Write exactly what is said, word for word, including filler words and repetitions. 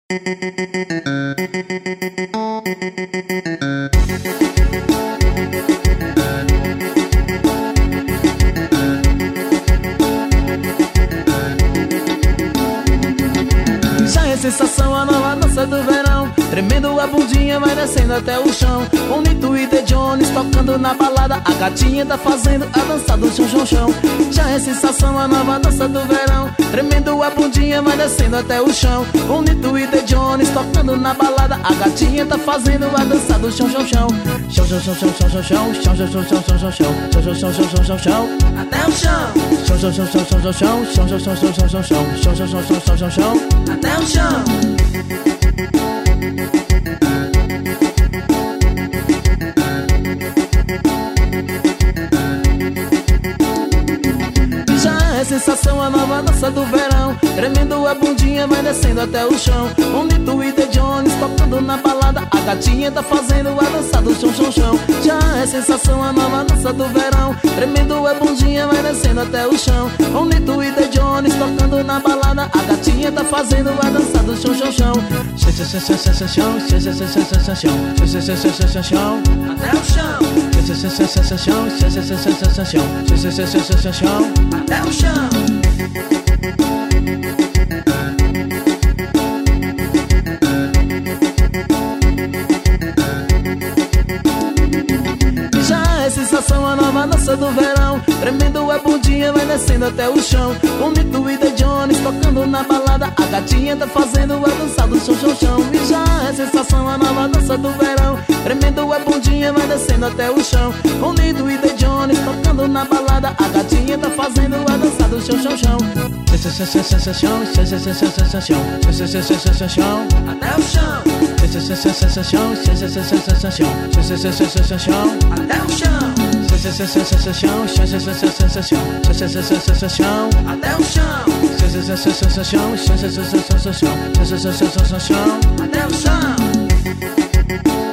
Já é sensação a nova dança do verão, tremendo a bundinha vai descendo até o chão. Bonito e The Jones tocando na balada, a gatinha tá fazendo a dança do chão, chão, chão. Já é sensação a nova dança do verão, tremendo a bundinha vai descendo até o chão. Bonito e The Jones tocando na balada, a gatinha tá fazendo a dança do chão, chão, chão. Chão, chão, chão, chão, chão, chão, chão, chão, chão, chão, chão, chão, chão, chão, chão, chão, chão, chão, chão, chão, até o chão. Chão, chão, chão, chão, chão, chão, chão, chão, chão, chão, chão, chão, chão, chão, chão, chão, chão, chão, chão, até o chão. Já é sensação a nova dança do verão, tremendo a bundinha vai descendo até o chão. Bonito e The Jones tocando na balada, a gatinha tá fazendo a dança do chão, chão, chão. Já é sensação a nova dança do verão, tremendo a bundinha vai descendo até o chão. Bonito e The Jones tocando na balada, a gatinha tá fazendo a dança do chão, chão, chão. Chão, chão, chão, chão, chão, chão, chão, chão, chão, chão, chão, chão, chão, chão, chão, chão, até o chão. chão, chão, chão, chão, chão, chão, chão, chão, chão, chão, chão, chão, chão, chão, chão, chão, chão, até o chão. Já é sensação a nova dança do verão, tremendo a bundinha vai descendo até o chão. Bonito e The Jones tocando na balada, a gatinha tá fazendo a dança do chão, chão, chão. E já é sensação a nova dança do verão, tremendo a bundinha vai descendo até o chão. Bonito e The Jones tocando na balada, a gatinha tá fazendo a dança do chão, chão, chão. Chão, chão, chão, chão, chão, chão, chão, chão, chão, chão, chão, chão, chão, chão, chão, chão, até o chão. chão, chão, chão, chão, chão, chão, chão, chão, chão, chão, chão, chão, chão, chão, chão, chão, chão, até o chão. chão, chão, chão, chão, chão, chão, chão, chão, chão, chão, chão, chão, chão, chão, chão, chão, chão, até o chão. chão, chão, chão, chão, chão, chão, chão, chão, chão, chão, chão, chão, chão, chão, chão, chão, chão, chão, até o chão.